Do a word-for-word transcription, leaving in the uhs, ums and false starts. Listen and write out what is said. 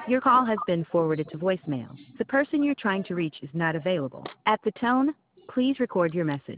Your call has been forwarded to voicemail. The person you're trying to reach is not available. At the tone, please record your message.